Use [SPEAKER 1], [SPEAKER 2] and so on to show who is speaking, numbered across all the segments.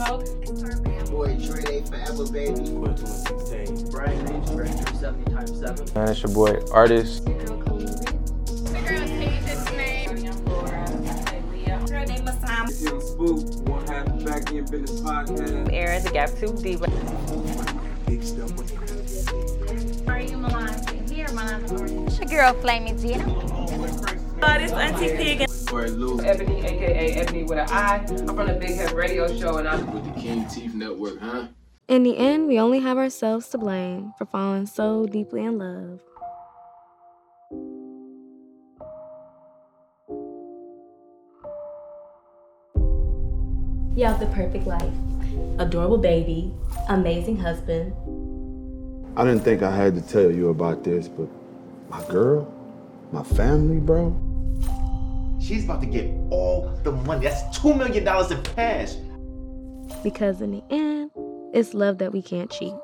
[SPEAKER 1] Smoke.
[SPEAKER 2] Boy, Dre, they forever, baby.
[SPEAKER 3] Brian H, Director 70 times 7.
[SPEAKER 4] Man, it's your boy, Artist.
[SPEAKER 1] The girl Tasia Snake. Young Laura. Leah. Girl named Masam.
[SPEAKER 5] It's Young Spook, one half of Back in Business Podcast.
[SPEAKER 6] Era, the Gap 2 Diva.
[SPEAKER 5] Big stuff.
[SPEAKER 1] Are you Milan? Here, Milan.
[SPEAKER 6] It's your girl, Flaming Tina.
[SPEAKER 7] This Auntie Pig.
[SPEAKER 5] Boy, Lou.
[SPEAKER 8] Ebony, aka Ebony with an I. I'm from the Big Head Radio Show, and I'm
[SPEAKER 5] With the King Teeth Network, huh?
[SPEAKER 9] In the end, we only have ourselves to blame for falling so deeply in love.
[SPEAKER 10] You have the perfect life, adorable baby, amazing husband.
[SPEAKER 11] I didn't think I had to tell you about this, but my girl, my family, bro.
[SPEAKER 12] She's about to get all the money. That's $2 million in cash.
[SPEAKER 9] Because in the end, it's love that we can't cheat.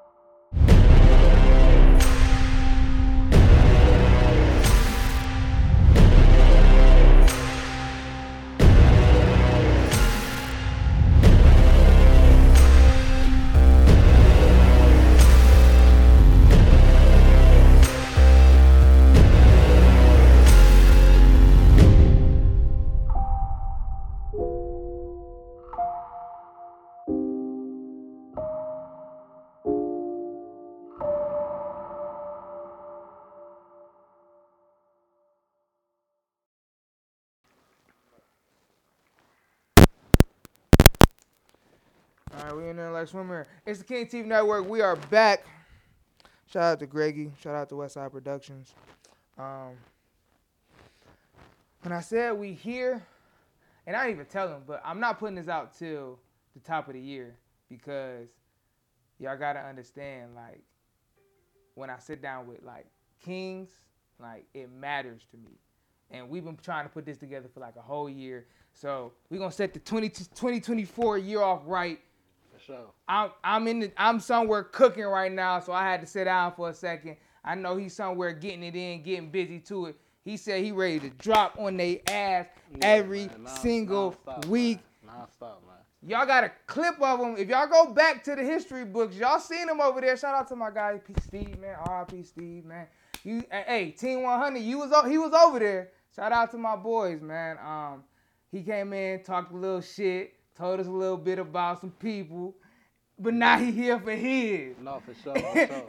[SPEAKER 4] Alright, we in there like swimmer. It's the King TV Network. We are back. Shout out to Greggy. Shout out to Westside Productions. When I said we here, and I didn't even tell them, but I'm not putting this out till the top of the year because y'all gotta understand, like, when I sit down with like kings, like it matters to me. And we've been trying to put this together for like a whole year. So we're gonna set the 2024 year off right.
[SPEAKER 3] For sure.
[SPEAKER 4] I'm somewhere cooking right now, so I had to sit down for a second. I know he's somewhere getting it in, getting busy to it. He said he ready to drop on they ass every single week.
[SPEAKER 3] Non-stop, man.
[SPEAKER 4] Y'all got a clip of him. If y'all go back to the history books, y'all seen him over there. Shout out to my guy Steve, man. R.I.P. Steve, man. Hey, Team 100, he was over there. Shout out to my boys, man. He came in, talked a little shit, told us a little bit about some people, but now he here for his.
[SPEAKER 3] No, for sure.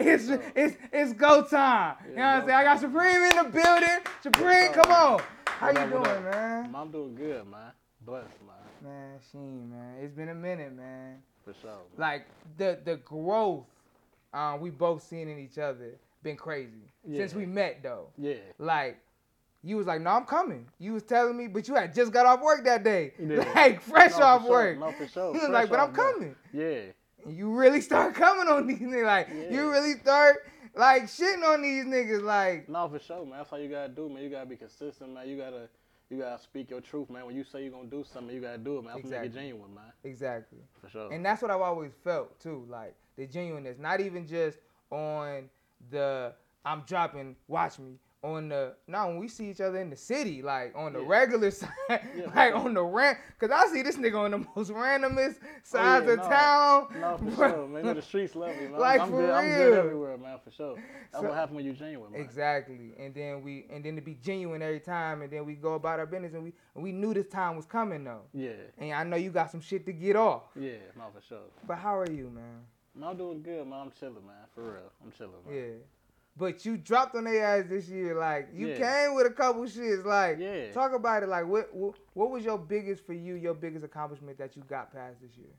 [SPEAKER 4] It's go time. You know what I'm saying? I got Supreme in the building. Supreme, come on. How you doing, man?
[SPEAKER 3] I'm doing good, man. Blessed, man.
[SPEAKER 4] Man, Sheen, man. It's been a minute, man.
[SPEAKER 3] For sure. Man.
[SPEAKER 4] Like the growth we both seen in each other been crazy since we met though.
[SPEAKER 3] Yeah.
[SPEAKER 4] Like you was like, no, I'm coming. You was telling me, but you had just got off work that day.
[SPEAKER 3] Yeah.
[SPEAKER 4] Like fresh off work.
[SPEAKER 3] No, for sure.
[SPEAKER 4] He was like, but I'm coming.
[SPEAKER 3] Yeah.
[SPEAKER 4] And you really start coming on these niggas. Like you really start like shitting on these niggas. Like
[SPEAKER 3] no, for sure, man. That's how you gotta do, man. You gotta be consistent, man. You gotta speak your truth, man. When you say you're gonna do something, you gotta do it, man. That's make it genuine, man.
[SPEAKER 4] Exactly.
[SPEAKER 3] For sure.
[SPEAKER 4] And that's what I've always felt too, like the genuineness. Not even just on the I'm dropping, watch me. On the when we see each other in the city, like on the regular side, like on the rant, cause I see this nigga on the most randomest sides of town.
[SPEAKER 3] No, for sure, man. The streets love me, man.
[SPEAKER 4] Like
[SPEAKER 3] I'm
[SPEAKER 4] for
[SPEAKER 3] good,
[SPEAKER 4] real.
[SPEAKER 3] I'm good everywhere, man, for sure. That's what happens when you're genuine, man.
[SPEAKER 4] Exactly. And then to be genuine every time, and then we go about our business, and we knew this time was coming though.
[SPEAKER 3] Yeah.
[SPEAKER 4] And I know you got some shit to get off.
[SPEAKER 3] Yeah, no, for sure.
[SPEAKER 4] But how are you, man?
[SPEAKER 3] I'm doing good, man. I'm chilling, man. For real, I'm chilling, man.
[SPEAKER 4] Yeah. But you dropped on their ass this year, like you came with a couple shits, like talk about it, like what was your biggest accomplishment that you got past this year?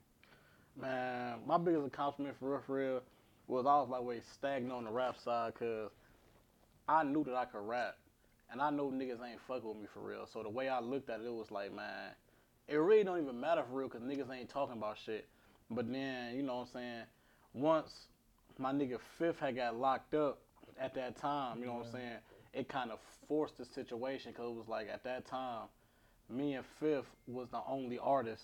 [SPEAKER 3] Man, my biggest accomplishment for real was I was like way stagnant on the rap side, cause I knew that I could rap, and I know niggas ain't fucking with me for real. So the way I looked at it, it was like, man, it really don't even matter for real, cause niggas ain't talking about shit. But then, you know what I'm saying, once my nigga Fifth had got locked up at that time, you know what I'm saying, it kind of forced the situation, because it was like at that time, me and Fifth was the only artist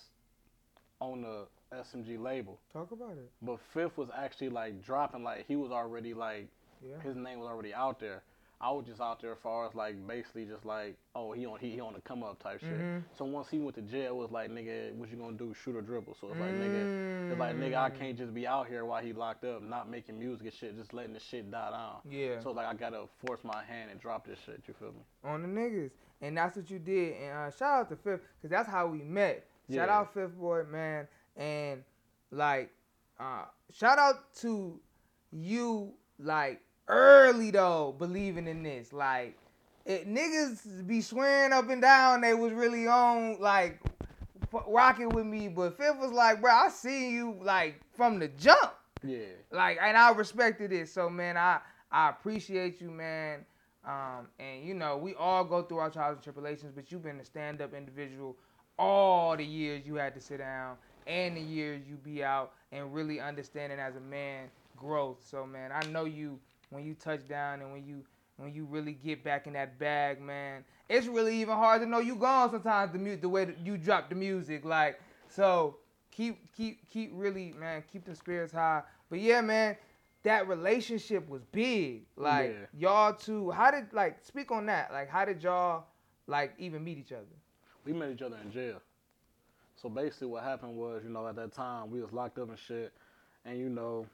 [SPEAKER 3] on the SMG label.
[SPEAKER 4] Talk about it.
[SPEAKER 3] But Fifth was actually like dropping, like he was already like, his name was already out there. I was just out there as far as like basically just like, oh, he on the come up type shit.
[SPEAKER 4] Mhm.
[SPEAKER 3] So once he went to jail, it was like, nigga, what you gonna do? Shoot or dribble? So it's like, nigga, I can't just be out here while he locked up, not making music and shit, just letting the shit die down.
[SPEAKER 4] Yeah.
[SPEAKER 3] So like I gotta force my hand and drop this shit. You feel me?
[SPEAKER 4] On the niggas, and that's what you did. And shout out to Fifth, cause that's how we met. Shout out Fifth Boy, man, and like, shout out to you, like early though, believing in this. Like, niggas be swearing up and down they was really on like rocking with me, but Fifth was like, bro, I see you like from the jump.
[SPEAKER 3] Yeah.
[SPEAKER 4] Like, and I respected it. So man, I appreciate you, man. And you know, we all go through our trials and tribulations, but you've been a stand-up individual all the years you had to sit down and the years you be out and really understanding as a man growth. So man, I know you when you touch down and when you really get back in that bag, man. It's really even hard to know you gone sometimes. The way that you drop the music, like, so keep really, man, keep the spirits high. But yeah, man, that relationship was big. Like, y'all two, how did, like, speak on that. Like, how did y'all, like, even meet each other?
[SPEAKER 3] We met each other in jail. So basically what happened was, you know, at that time, we was locked up and shit. And, you know,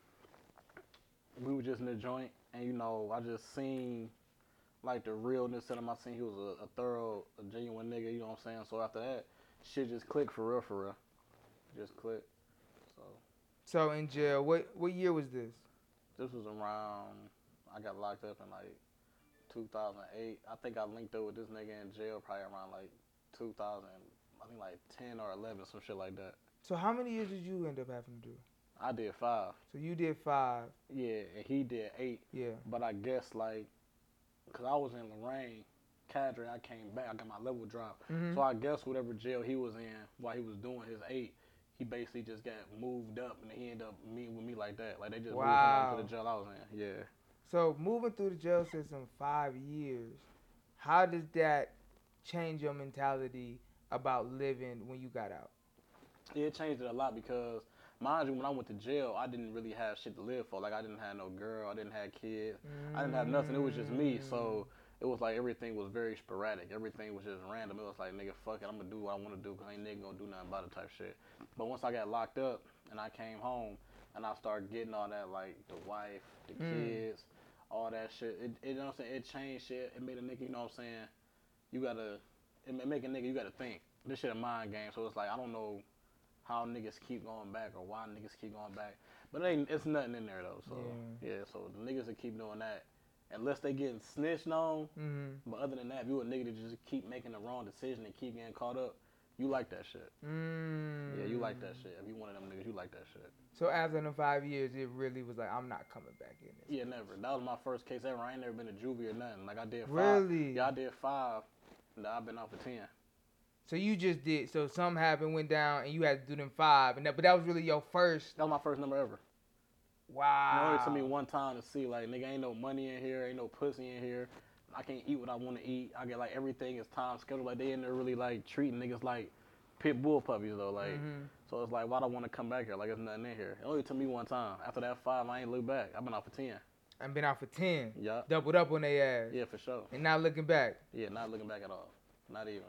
[SPEAKER 3] we were just in the joint. And, you know, I just seen, like, the realness in him. I seen he was a genuine nigga, you know what I'm saying? So after that, shit just clicked for real. Just clicked.
[SPEAKER 4] So in jail, what year was this?
[SPEAKER 3] This was around, I got locked up in like 2008. I think I linked up with this nigga in jail probably around like 2000, I think like 10 or 11, some shit like that.
[SPEAKER 4] So how many years did you end up having to do?
[SPEAKER 3] I did 5.
[SPEAKER 4] So you did 5.
[SPEAKER 3] Yeah, and he did 8.
[SPEAKER 4] Yeah.
[SPEAKER 3] But I guess like, cause I was in Lorraine, Cadre, I came back, I got my level dropped.
[SPEAKER 4] Mm-hmm.
[SPEAKER 3] So I guess whatever jail he was in while he was doing his 8, he basically just got moved up, and he ended up meeting with me like that. Like, they just moved him up to the jail I was in. Yeah.
[SPEAKER 4] So moving through the jail system 5 years, how does that change your mentality about living when you got out?
[SPEAKER 3] Yeah, it changed it a lot because, mind you, when I went to jail, I didn't really have shit to live for. Like, I didn't have no girl, I didn't have kids, I didn't have nothing. It was just me. So it was like everything was very sporadic. Everything was just random. It was like, nigga, fuck it, I'm gonna do what I want to do because ain't nigga gonna do nothing about it type shit. But once I got locked up and I came home and I started getting all that, like the wife, the kids, all that shit, it you know what I'm saying? It changed shit. It made a nigga, you know what I'm saying? It make a nigga, you gotta think. This shit a mind game. So it's like, I don't know how niggas keep going back or why niggas keep going back. But it's nothing in there though. So yeah, so the niggas that keep doing that, unless they getting snitched on. But other than that, if you a nigga that just keep making the wrong decision and keep getting caught up, you like that shit. Yeah, you like that shit. If you one of them niggas, you like that shit.
[SPEAKER 4] So after the 5 years, it really was like, I'm not coming back in this.
[SPEAKER 3] Yeah, never. That was my first case ever. I ain't never been to juvie or nothing. Like, I did 5.
[SPEAKER 4] Really?
[SPEAKER 3] Yeah, I did 5, and I've been out for 10.
[SPEAKER 4] So you just did, so something happened, went down, and you had to do them 5, but that was really your first?
[SPEAKER 3] That was my first number ever.
[SPEAKER 4] Wow.
[SPEAKER 3] It only took me one time to see, like, nigga, ain't no money in here, ain't no pussy in here. I can't eat what I want to eat. I get, like, everything is time scheduled. Like, they in there really, like, treating niggas like pit bull puppies, though. Like, so it's like, why do I want to come back here? Like, there's nothing in here. It only took me one time. After that 5, I ain't looked back. I've been out for 10.
[SPEAKER 4] I've been out for 10.
[SPEAKER 3] Yeah.
[SPEAKER 4] Doubled up on their ass.
[SPEAKER 3] Yeah, for sure.
[SPEAKER 4] And not looking back.
[SPEAKER 3] Yeah, not looking back at all. Not even.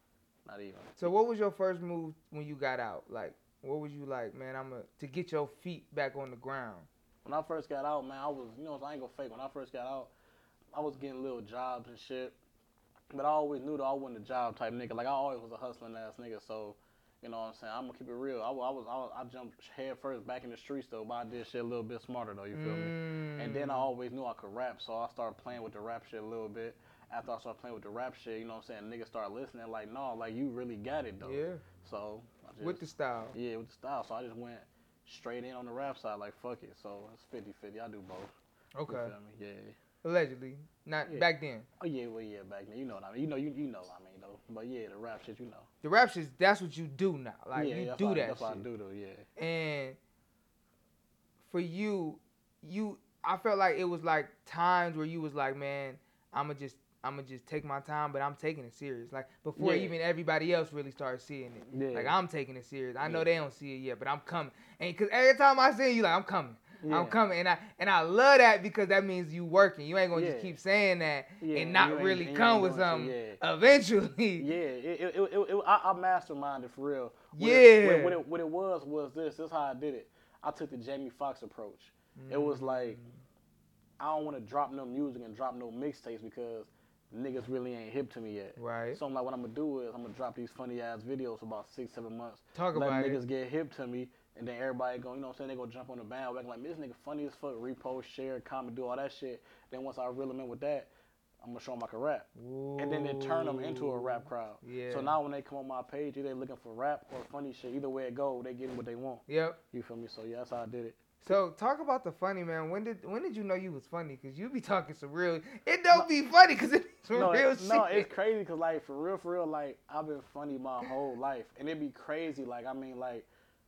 [SPEAKER 4] So what was your first move when you got out? Like, what was you like, man, to get your feet back on the ground?
[SPEAKER 3] When I first got out, man, I was, you know, I ain't gonna fake. When I first got out, I was getting little jobs and shit. But I always knew that I wasn't a job type nigga. Like, I always was a hustling ass nigga. So, you know what I'm saying? I'm gonna keep it real. I jumped head first back in the streets though, but I did shit a little bit smarter though. You feel me? And then I always knew I could rap, so I started playing with the rap shit a little bit. After I started playing with the rap shit, you know what I'm saying? Niggas started listening. Like, no, like, you really got it though.
[SPEAKER 4] Yeah.
[SPEAKER 3] So
[SPEAKER 4] with the style.
[SPEAKER 3] Yeah, with the style. So I just went straight in on the rap side. Like, fuck it. So it's 50-50. I do both.
[SPEAKER 4] Okay.
[SPEAKER 3] You feel me? Yeah.
[SPEAKER 4] Allegedly, not back then.
[SPEAKER 3] Oh yeah, well yeah, back then. You know what I mean. You know what I mean though. But yeah, the rap shit, you know.
[SPEAKER 4] The rap shit, that's what you do now. Like,
[SPEAKER 3] yeah,
[SPEAKER 4] you do that
[SPEAKER 3] that's
[SPEAKER 4] shit.
[SPEAKER 3] what I do though. Yeah.
[SPEAKER 4] And for you, I felt like it was like times where you was like, man, I'ma just take my time, but I'm taking it serious. Like, before even everybody else really started seeing it.
[SPEAKER 3] Yeah.
[SPEAKER 4] Like, I'm taking it serious. I know they don't see it yet, but I'm coming. And because every time I see you, like, I'm coming. I'm coming, and I love that because that means you working. You ain't gonna just keep saying that and not really come with something eventually.
[SPEAKER 3] Yeah, I masterminded for real. What it was this. This is how I did it. I took the Jamie Foxx approach. It was like, I don't want to drop no music and drop no mixtapes because niggas really ain't hip to me yet.
[SPEAKER 4] Right.
[SPEAKER 3] So I'm like, what I'm gonna do is I'm gonna drop these funny ass videos for about 6-7 months.
[SPEAKER 4] Let
[SPEAKER 3] niggas get hip to me, and then everybody go, you know what I'm saying, they gonna jump on the bandwagon like, this nigga funny as fuck, repost, share, comment, do all that shit. Then once I reel them in with that, I'm gonna show them I can rap.
[SPEAKER 4] Ooh.
[SPEAKER 3] And then it turn them into a rap crowd.
[SPEAKER 4] Yeah.
[SPEAKER 3] So now when they come on my page, either they looking for rap or funny shit. Either way it go, they getting what they want.
[SPEAKER 4] Yep.
[SPEAKER 3] You feel me? So yeah, that's how I did it.
[SPEAKER 4] So talk about the funny, man. When did you know you was funny? Cause you be talking some real. It don't be funny cause it be some real shit.
[SPEAKER 3] No, it's crazy cause like for real, like I've been funny my whole life, and it be crazy. Like I mean, like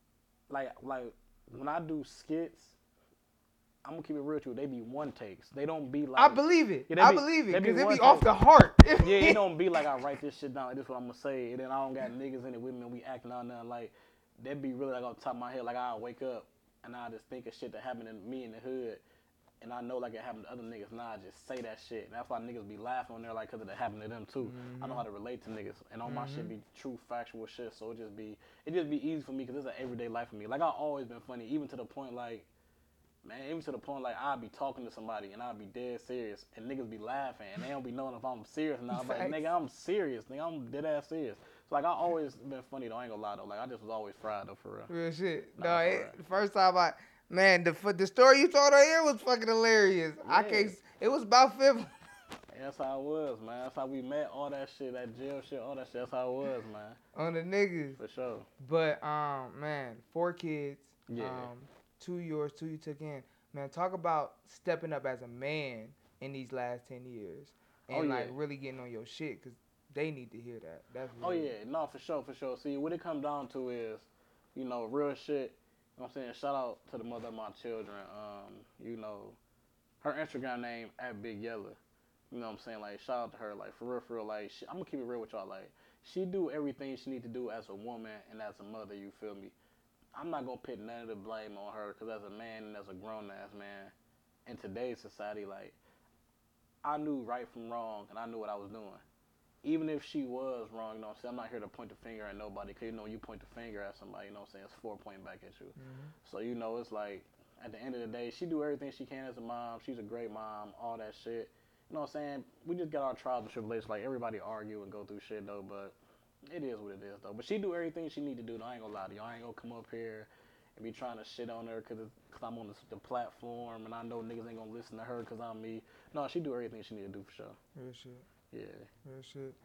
[SPEAKER 3] when I do skits, I'm gonna keep it real with you. They be one takes. They don't be like.
[SPEAKER 4] I believe it. I believe it because it be off the heart.
[SPEAKER 3] Yeah, it don't be like I write this shit down. Like this is what I'm gonna say, and then I don't got niggas in it with me. And we acting on nothing. Like that be really like on top of my head. Like I wake up. And I just think of shit that happened to me in the hood. And I know like it happened to other niggas. Now I just say that shit. And that's why niggas be laughing on there like because it happened to them too. I know how to relate to niggas. And all my shit be true, factual shit. So it just be easy for me because it's an everyday life for me. Like I always been funny. Even to the point like, man, I'll be talking to somebody and I'll be dead serious. And niggas be laughing. And they don't be knowing if I'm serious or not. I'm like, nigga, I'm serious. Nigga, I'm dead ass serious. So like I always been funny though. I ain't gonna lie though. Like I just was always fried though for real.
[SPEAKER 4] Real shit. The first time the story you told her here was fucking hilarious. Yeah. It was about 50.
[SPEAKER 3] That's how it was, man. That's how we met. All that shit, that jail shit, all that shit. That's how it was, man.
[SPEAKER 4] On the niggas.
[SPEAKER 3] For sure.
[SPEAKER 4] But man, 4 kids.
[SPEAKER 3] Yeah.
[SPEAKER 4] 2 yours, 2 you took in. Man, talk about stepping up as a man in these last 10 years and really getting on your shit because they need to hear that. That's really
[SPEAKER 3] no, for sure. See, what it comes down to is, you know, real shit. You know what I'm saying? Shout out to the mother of my children. You know, her Instagram name @BigYella. You know what I'm saying? Like, shout out to her. Like, for real. Like, I'm gonna keep it real with y'all. Like, she do everything she need to do as a woman and as a mother. You feel me? I'm not gonna put none of the blame on her because as a man and as a grown ass man in today's society, like, I knew right from wrong and I knew what I was doing. Even if she was wrong, you know what I'm saying? I'm not here to point the finger at nobody because, you know, you point the finger at somebody, you know what I'm saying? It's 4 pointing back at you. So, you know, it's like, at the end of the day, she do everything she can as a mom. She's a great mom, all that shit. You know what I'm saying? We just got our trials and tribulations. Like, everybody argue and go through shit, though, but it is what it is, though. But she do everything she need to do, though. I ain't gonna lie to you. I ain't gonna come up here and be trying to shit on her because I'm on the platform and I know niggas ain't gonna listen to her because I'm me. No, she do everything she need to do, for sure.
[SPEAKER 4] Real shit.
[SPEAKER 3] Yeah.
[SPEAKER 4] Real shit.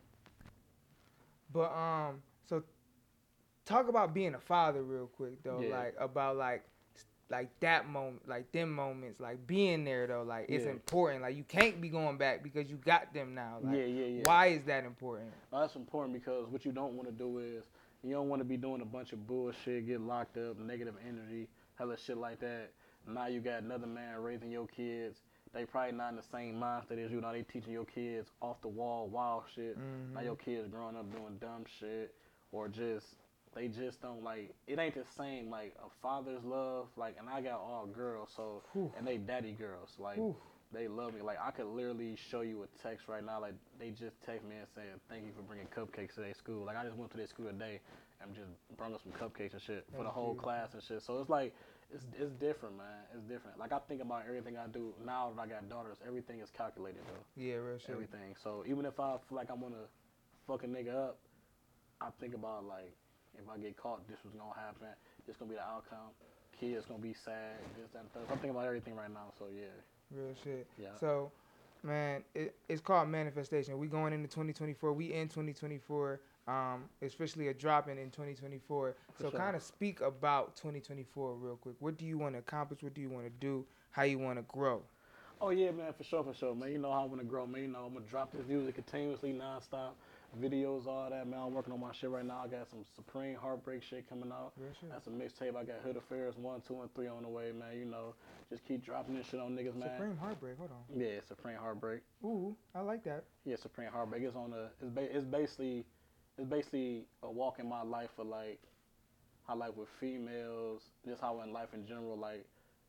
[SPEAKER 4] But so talk about being a father real quick though, like about like that moment, like them moments, like being there though, like it's important. Like you can't be going back because you got them now. Like, why is that important?
[SPEAKER 3] Well, that's important because what you don't want to do is you don't want to be doing a bunch of bullshit, get locked up, negative energy, hella shit like that. Now you got another man raising your kids. They probably not in the same mindset as you. Now they teaching your kids off the wall, wild shit. Now your kids growing up doing dumb shit, or they just don't like. It ain't the same like a father's love. Like, and I got all girls, so and they daddy girls. Like they love me. Like I could literally show you a text right now. Like they just text me and said, "Thank you for bringing cupcakes to their school." Like I just went to their school today and just brought up some cupcakes and shit for the whole class and shit. So it's like. It's different, man. It's different. Like, I think about everything I do now that I got daughters. Everything is calculated, though.
[SPEAKER 4] Yeah, real shit.
[SPEAKER 3] Everything. So, even if I feel like I'm going to fuck a nigga up, I think about, like, if I get caught, this was going to happen. This going to be the outcome. Kids going to be sad, this, that, and third. So I'm thinking about everything right now, so, yeah.
[SPEAKER 4] Real shit.
[SPEAKER 3] Yeah.
[SPEAKER 4] So, man, it's called Manifestation. We going into 2024. We in 2024. Especially a dropping in 2024. So kind of speak about 2024 real quick. What do you want to accomplish? What do you want to do? How you want to grow?
[SPEAKER 3] Oh, yeah, man, for sure, man. You know how I want to grow, man. You know, I'm going to drop this music continuously, nonstop. Videos, all that, man. I'm working on my shit right now. I got some Supreme Heartbreak shit coming out. That's a mixtape. I got Hood Affairs 1, 2, and 3 on the way, man. You know, just keep dropping this shit on niggas, man.
[SPEAKER 4] Supreme Heartbreak, hold on.
[SPEAKER 3] Yeah, Supreme Heartbreak.
[SPEAKER 4] Ooh, I like that.
[SPEAKER 3] Yeah, Supreme Heartbreak. It's on it's basically a walk in my life for like how life with females, just how in life in general, like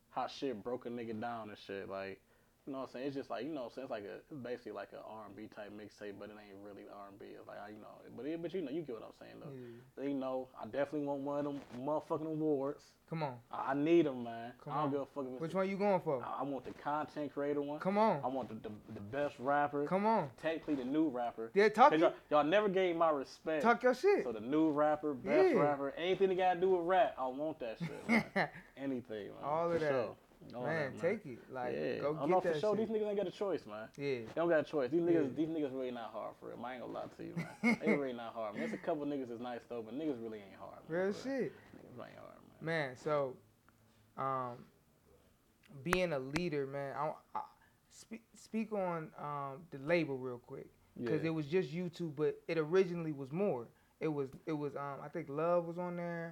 [SPEAKER 3] how shit broke a nigga down and shit. Like, you know what I'm saying? It's just like, you know what I'm saying? It's basically like an R&B type mixtape, but it ain't really R&B. It's like, you know, but you know, you get what I'm saying though.
[SPEAKER 4] Yeah.
[SPEAKER 3] You know, I definitely want one of them motherfucking awards.
[SPEAKER 4] Come on.
[SPEAKER 3] I need them, man.
[SPEAKER 4] Come
[SPEAKER 3] I don't
[SPEAKER 4] on.
[SPEAKER 3] give a fuck if it's
[SPEAKER 4] Which one you going for?
[SPEAKER 3] I want the content creator one.
[SPEAKER 4] Come on.
[SPEAKER 3] I want the best rapper.
[SPEAKER 4] Come on.
[SPEAKER 3] Technically the new rapper.
[SPEAKER 4] Yeah, talk
[SPEAKER 3] y'all never gave my respect.
[SPEAKER 4] Talk your shit.
[SPEAKER 3] So the new rapper, best rapper, anything that gotta do with rap, I want that shit, man. Anything, man.
[SPEAKER 4] All of that.
[SPEAKER 3] Sure.
[SPEAKER 4] Man, take it. Like, go
[SPEAKER 3] I
[SPEAKER 4] get
[SPEAKER 3] know
[SPEAKER 4] that
[SPEAKER 3] for sure
[SPEAKER 4] shit.
[SPEAKER 3] these niggas ain't got a choice, man.
[SPEAKER 4] Yeah.
[SPEAKER 3] They don't got a choice. These niggas really not hard for real. I ain't gonna lie to you, man. They really not hard, man. There's a couple niggas that's nice though, but niggas really ain't hard, man.
[SPEAKER 4] Real shit.
[SPEAKER 3] Niggas ain't hard, man.
[SPEAKER 4] Man, so, being a leader, man, I speak on the label real quick. Because it was just you two, but it originally was more. It was I think Love was on there.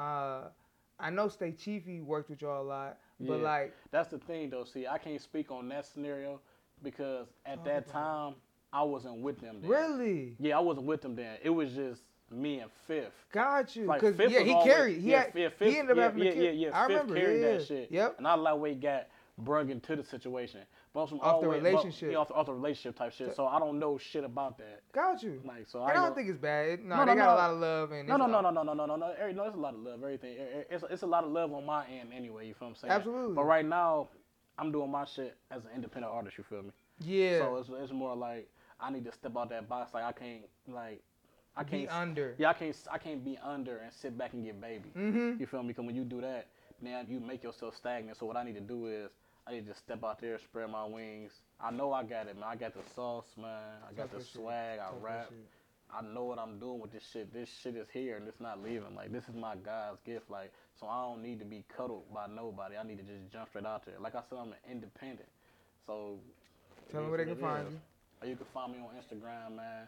[SPEAKER 4] I know Stay Chiefy worked with y'all a lot, but like
[SPEAKER 3] that's the thing though. See, I can't speak on that scenario because at that time I wasn't with them then.
[SPEAKER 4] Really?
[SPEAKER 3] Yeah, I wasn't with them then. It was just me and Fifth.
[SPEAKER 4] Got you.
[SPEAKER 3] Like,
[SPEAKER 4] Cause
[SPEAKER 3] Fifth
[SPEAKER 4] he
[SPEAKER 3] always,
[SPEAKER 4] carried. He ended up having to carry.
[SPEAKER 3] Yeah.
[SPEAKER 4] I
[SPEAKER 3] Fifth
[SPEAKER 4] remember.
[SPEAKER 3] carried that shit.
[SPEAKER 4] Yep.
[SPEAKER 3] And I like where he got brung into the situation. But
[SPEAKER 4] Off the relationship.
[SPEAKER 3] Off the relationship type shit. So I don't know shit about that.
[SPEAKER 4] Got you.
[SPEAKER 3] Like, so
[SPEAKER 4] I don't think it's bad. No,
[SPEAKER 3] No,
[SPEAKER 4] they got
[SPEAKER 3] no.
[SPEAKER 4] a lot of love and
[SPEAKER 3] No. There's a lot of love. Everything. It's a lot of love on my end anyway. You feel what I'm saying?
[SPEAKER 4] Absolutely.
[SPEAKER 3] But right now, I'm doing my shit as an independent artist. You feel me?
[SPEAKER 4] Yeah.
[SPEAKER 3] So it's more like I need to step out that box. Like I can't
[SPEAKER 4] be under.
[SPEAKER 3] Yeah, I can't be under and sit back and get baby.
[SPEAKER 4] Mm-hmm.
[SPEAKER 3] You feel me? Because when you do that, now you make yourself stagnant. So what I need to do is I need to just step out there, spread my wings. I know I got it, man. I got the sauce, man. I got the swag. I rap. I know what I'm doing with this shit. This shit is here and it's not leaving. Like, this is my God's gift. Like, so I don't need to be cuddled by nobody. I need to just jump straight out there. Like I said, I'm an independent. So
[SPEAKER 4] tell them where they can find you.
[SPEAKER 3] Or you can find me on Instagram, man.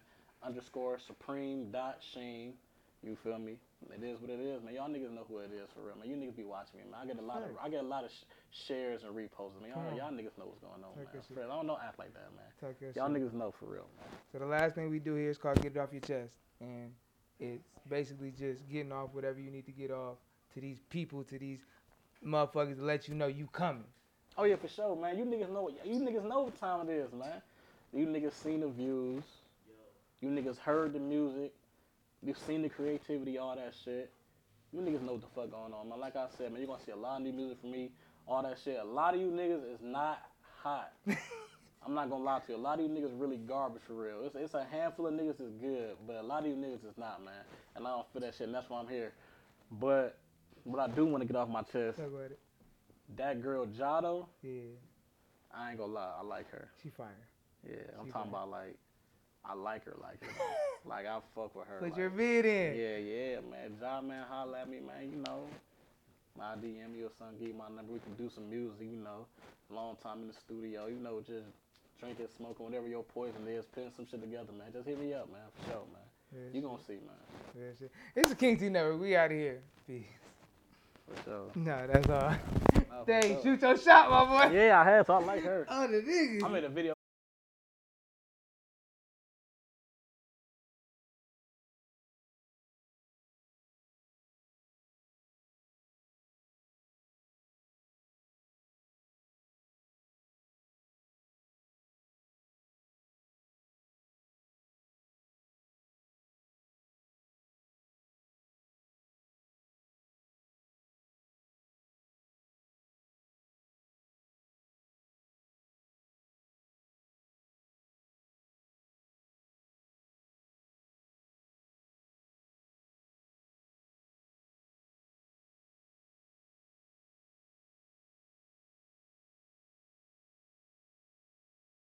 [SPEAKER 3] _supreme.sheen. You feel me? It is what it is, man. Y'all niggas know who it is for real, man. You niggas be watching me, man. I get a lot of shares and reposts. I mean, y'all niggas know what's going on, man. For real, I don't know act like that, man. Y'all niggas know for real, man.
[SPEAKER 4] So the last thing we do here is called Get It Off Your Chest. And it's basically just getting off whatever you need to get off to these people, to these motherfuckers to let you know you coming.
[SPEAKER 3] Oh yeah, for sure, man. You niggas know what time it is, man. You niggas seen the views. You niggas heard the music. You've seen the creativity, all that shit. You niggas know what the fuck going on, man. Like I said, man, you're gonna see a lot of new music from me, all that shit. A lot of you niggas is not hot. I'm not gonna lie to you. A lot of you niggas really garbage for real. It's a handful of niggas is good, but a lot of you niggas is not, man. And I don't feel that shit, and that's why I'm here. But what I do want to get off my chest,
[SPEAKER 4] Talk about it.
[SPEAKER 3] that girl Jado,
[SPEAKER 4] yeah,
[SPEAKER 3] I ain't gonna lie, I like her.
[SPEAKER 4] She fire.
[SPEAKER 3] Yeah, I'm talking about like, I like her. Like I fuck with her.
[SPEAKER 4] Put
[SPEAKER 3] like,
[SPEAKER 4] your vid in.
[SPEAKER 3] Yeah, man. Ja, man, holla at me, man. You know, my DM you or something, give you my number. We can do some music, you know. Long time in the studio, you know, just drinking, smoking, whatever your poison is, putting some shit together, man. Just hit me up, man, for sure, man.
[SPEAKER 4] Yeah,
[SPEAKER 3] you gonna see, man.
[SPEAKER 4] Yeah, shit. It's the King T Network. We out of here. Peace.
[SPEAKER 3] For sure.
[SPEAKER 4] No, that's all.
[SPEAKER 3] No,
[SPEAKER 4] Dang, shoot your shot, my boy.
[SPEAKER 3] Yeah, I had to. I like her.
[SPEAKER 4] Oh, the nigga.
[SPEAKER 3] I made a video.